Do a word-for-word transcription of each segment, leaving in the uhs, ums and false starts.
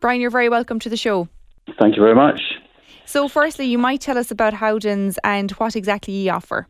Brian, you're very welcome to the show. Thank you very much. So firstly, you might tell us about Howdens and what exactly you offer.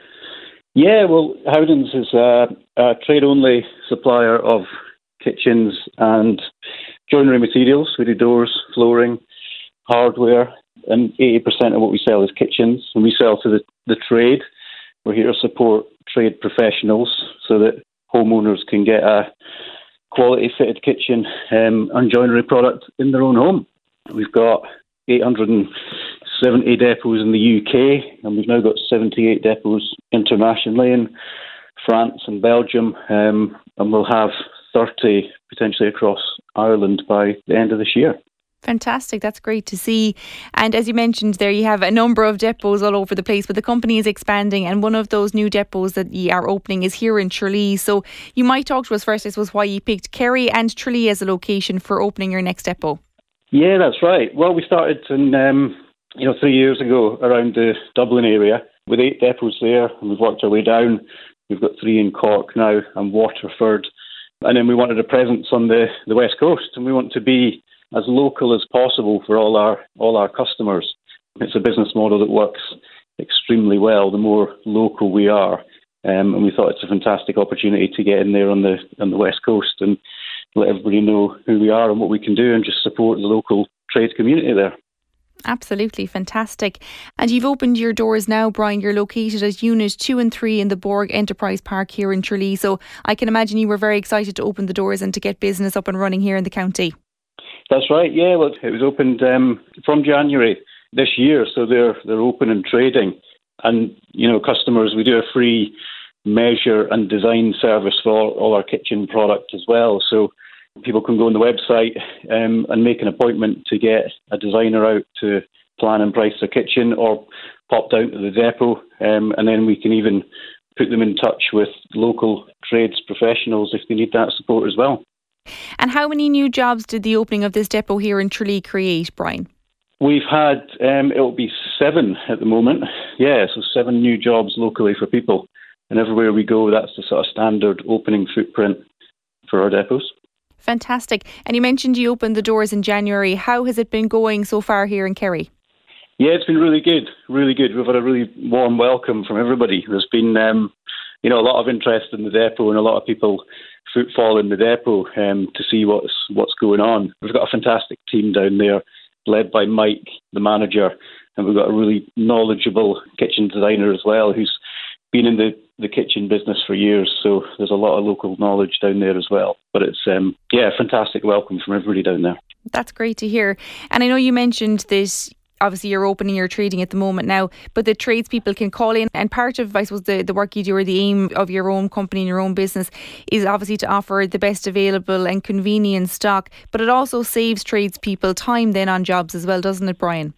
Yeah, well, Howdens is a, a trade-only supplier of kitchens and joinery materials. We do doors, flooring, hardware, and eighty percent of what we sell is kitchens. And we sell to the, the trade. We're here to support trade professionals so that homeowners can get a quality fitted kitchen um, and joinery product in their own home. We've got eight hundred seventy depots in the U K, and we've now got seventy-eight depots internationally in France and Belgium, um, and we'll have thirty potentially across Ireland by the end of this year. Fantastic, that's great to see. And as you mentioned there, you have a number of depots all over the place, but the company is expanding, and one of those new depots that you are opening is here in Tralee. So you might talk to us first, I suppose, why you picked Kerry and Tralee as a location for opening your next depot. Yeah, that's right. Well, we started in, um, you know, three years ago around the Dublin area with eight depots there, and we've worked our way down. We've got three in Cork now and Waterford, and then we wanted a presence on the, the West Coast, and we want to be as local as possible for all our all our customers. It's a business model that works extremely well the more local we are, um, and we thought it's a fantastic opportunity to get in there on the on the West Coast and let everybody know who we are and what we can do, and just support the local trade community there. Absolutely fantastic. And you've opened your doors now, Brian. You're located at Unit two and three in the Borg Enterprise Park here in Tralee. So I can imagine you were very excited to open the doors and to get business up and running here in the county. That's right, yeah. Well, it was opened um, from January this year, so they're they're open and trading. And, you know, customers, we do a free measure and design service for all, all our kitchen product as well. So people can go on the website um, and make an appointment to get a designer out to plan and price their kitchen, or pop down to the depot, um, and then we can even put them in touch with local trades professionals if they need that support as well. And how many new jobs did the opening of this depot here in Tralee create, Brian? We've had, um, it'll be seven at the moment. Yeah, so seven new jobs locally for people. And everywhere we go, that's the sort of standard opening footprint for our depots. Fantastic. And you mentioned you opened the doors in January. How has it been going so far here in Kerry? Yeah, it's been really good, really good. We've had a really warm welcome from everybody. There's been, um, you know, a lot of interest in the depot, and a lot of people footfall in the depot um, to see what's what's going on. We've got a fantastic team down there, led by Mike, the manager, and we've got a really knowledgeable kitchen designer as well, who's been in the, the kitchen business for years. So there's a lot of local knowledge down there as well. But it's, um, yeah, a fantastic welcome from everybody down there. That's great to hear. And I know you mentioned this. Obviously, you're opening your trading at the moment now, but the tradespeople can call in, and part of, I suppose, the, the work you do, or the aim of your own company and your own business, is obviously to offer the best available and convenient stock, but it also saves tradespeople time then on jobs as well, doesn't it, Brian?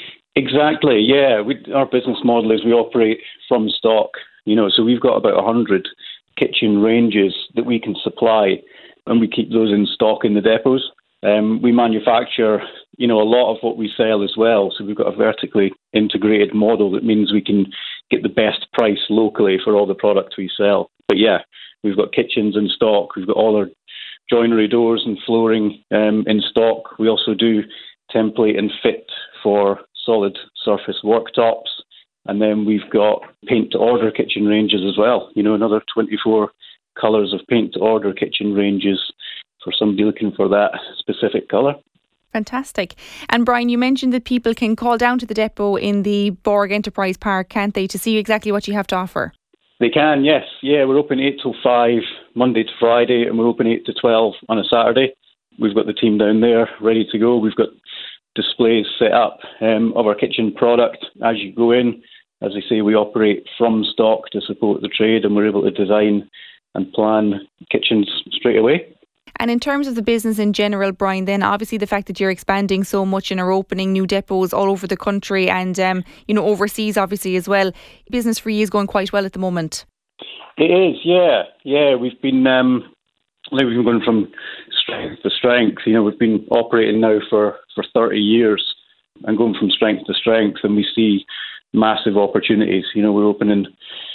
Exactly, yeah. We, our business model is we operate from stock, you know, so we've got about one hundred kitchen ranges that we can supply, and we keep those in stock in the depots. Um, we manufacture, you know, a lot of what we sell as well. So we've got a vertically integrated model that means we can get the best price locally for all the products we sell. But yeah, we've got kitchens in stock. We've got all our joinery doors and flooring um, in stock. We also do template and fit for solid surface worktops. And then we've got paint to order kitchen ranges as well. You know, another twenty-four colours of paint to order kitchen ranges for somebody looking for that specific colour. Fantastic. And Brian, you mentioned that people can call down to the depot in the Borg Enterprise Park, can't they, to see exactly what you have to offer? They can, yes. Yeah, we're open eight till five, Monday to Friday, and we're open eight to twelve on a Saturday. We've got the team down there ready to go. We've got displays set up um, of our kitchen product as you go in. As I say, we operate from stock to support the trade, and we're able to design and plan kitchens straight away. And in terms of the business in general, Brian, then obviously the fact that you're expanding so much and are opening new depots all over the country and, um, you know, overseas obviously as well, business for you is going quite well at the moment. It is, yeah. Yeah, we've been, um, we've been going from strength to strength. You know, we've been operating now for, for thirty years and going from strength to strength, and we see massive opportunities. You know, we're opening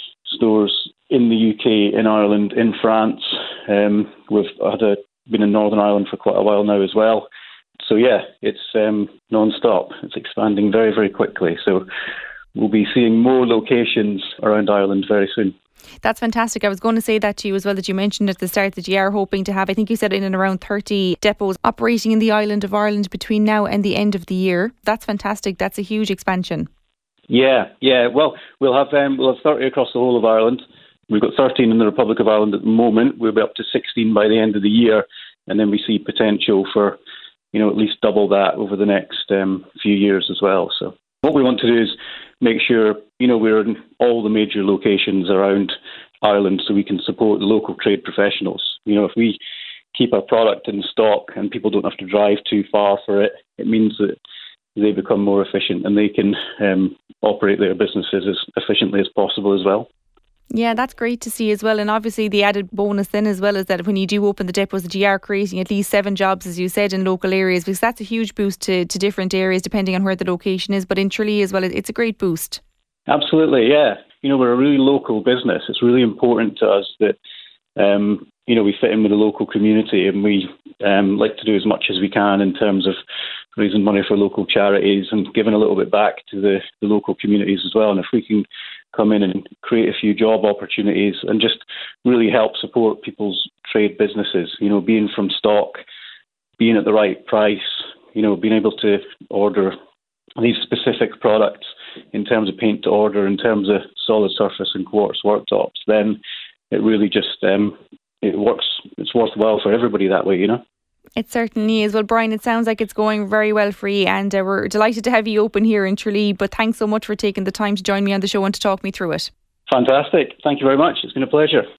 stores in the U K, in Ireland, in France. Um, we've had a, been in Northern Ireland for quite a while now as well. so yeah, it's um, non-stop. It's expanding very, very quickly. So we'll be seeing more locations around Ireland very soon. That's fantastic. I was going to say that to you as well, that you mentioned at the start that you are hoping to have, I think you said in and around thirty depots operating in the island of Ireland between now and the end of the year. That's fantastic. That's a huge expansion. Yeah, yeah. Well, we'll have um, we'll have thirty across the whole of Ireland. We've got thirteen in the Republic of Ireland at the moment. We'll be up to sixteen by the end of the year, and then we see potential for, you know, at least double that over the next um, few years as well. So what we want to do is make sure, you know, we're in all the major locations around Ireland so we can support the local trade professionals. You know, if we keep our product in stock and people don't have to drive too far for it, it means that they become more efficient and they can um, operate their businesses as efficiently as possible as well. Yeah, that's great to see as well. And obviously the added bonus then as well is that when you do open the depots, that you are creating at least seven jobs, as you said, in local areas, because that's a huge boost to, to different areas depending on where the location is. But in Tralee as well, it's a great boost. Absolutely, yeah. You know, we're a really local business. It's really important to us that, um, you know, we fit in with the local community, and we um, like to do as much as we can in terms of raising money for local charities and giving a little bit back to the, the local communities as well. And if we can come in and create a few job opportunities and just really help support people's trade businesses, you know, being from stock, being at the right price, you know, being able to order these specific products in terms of paint to order, in terms of solid surface and quartz worktops, then it really just, um, it works, it's worthwhile for everybody that way, you know. It certainly is. Well, Brian, it sounds like it's going very well for you, and uh, we're delighted to have you open here in Tralee. But thanks so much for taking the time to join me on the show and to talk me through it. Fantastic. Thank you very much. It's been a pleasure.